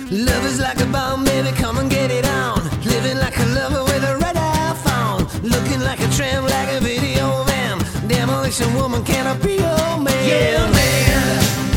Love is like a bomb, baby, come and get it on. Living like a lover with a red eye phone. Looking like a tramp, like a video van. Demolition woman, can I be your man? Yeah, man.